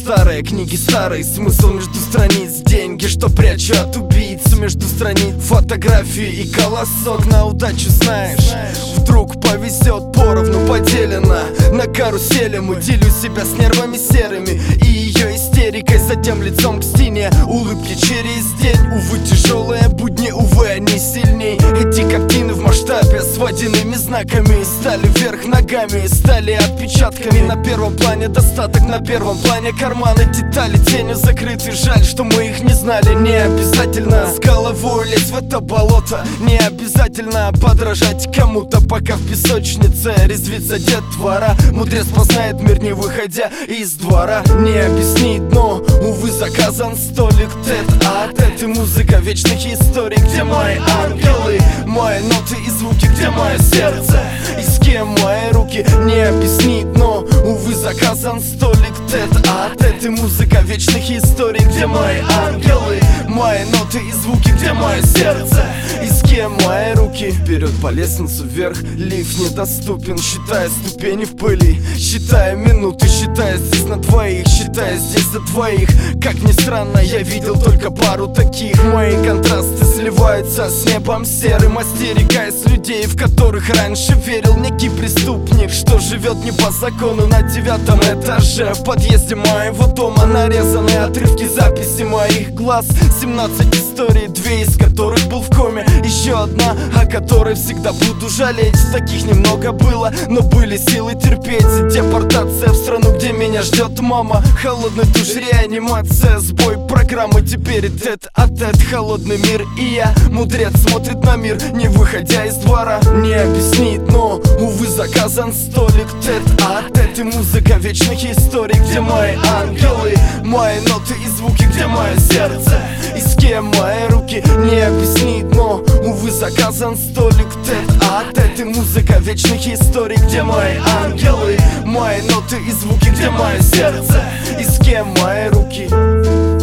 старое, книги старые, смысл между страниц, деньги, что прячу от убийц между страниц, фотографии и колосок. На удачу знаешь, вдруг повезет, поровну поделено. На карусели мы делю себя с нервами серыми и ее истерикой, затем лицом к стене, улыбки через день. Увы, тяжелые будни, увы, они сильней. Эти картины в масштабе с водяными знаками стали вверх ногами, стали отпечатками. На первом плане достаток, на первом плане карманы, детали тенью закрыты. Жаль, что мы их не знали. Не обязательно с головой лезть в это болото, не обязательно подражать кому-то, пока в песочнице резвится детвора. Мудрец познает мир, не выходя из двора. Не объяснить, но, увы, заказан столик тет-а-тет. И музыка вечных историй. Где мои ангелы, мои ноты и звуки? Где мое сердце и с кем мои руки? Не объяснить, но, увы, заказан столик тет-а-тет. И музыка вечных историй. Где мои ангелы, мои ноты и звуки? Где мое сердце и с кем мои руки? Вперед по лестнице вверх, лифт недоступен. Считая ступени в пыли, считая минуты, считая здесь на двоих, считая здесь за двоих. Как ни странно, я видел только пару таких. Мои контрасты сливаются с небом серым, остерегаясь людей, в которых раньше верил некий преступник, что живет не по закону. На 9-м этаже в подъезде моего дома нарезаны отрывки записи моих глаз. 17 историй, 2 из которых был в коме, еще одна, о которой всегда буду жалеть. Таких немного было, но были силы терпеть. Депортация в страну, где меня ждет мама. Холодный душ, реанимация, сбой программы. Теперь тет-а-тет, холодный мир и я. Мудрец смотрит на мир, не выходя из двора. Не объяснить, но, увы, заказан столик тет-а-тет. И музыка вечных историй. Где мои ангелы, мои ноты и звуки? Где мое сердце и с кем мои руки? Не объяснить, но, увы, заказан столик тет-а-тет. И музыка вечных историй. Где мои ангелы, мои ноты и звуки? Где мое сердце и с кем мои руки?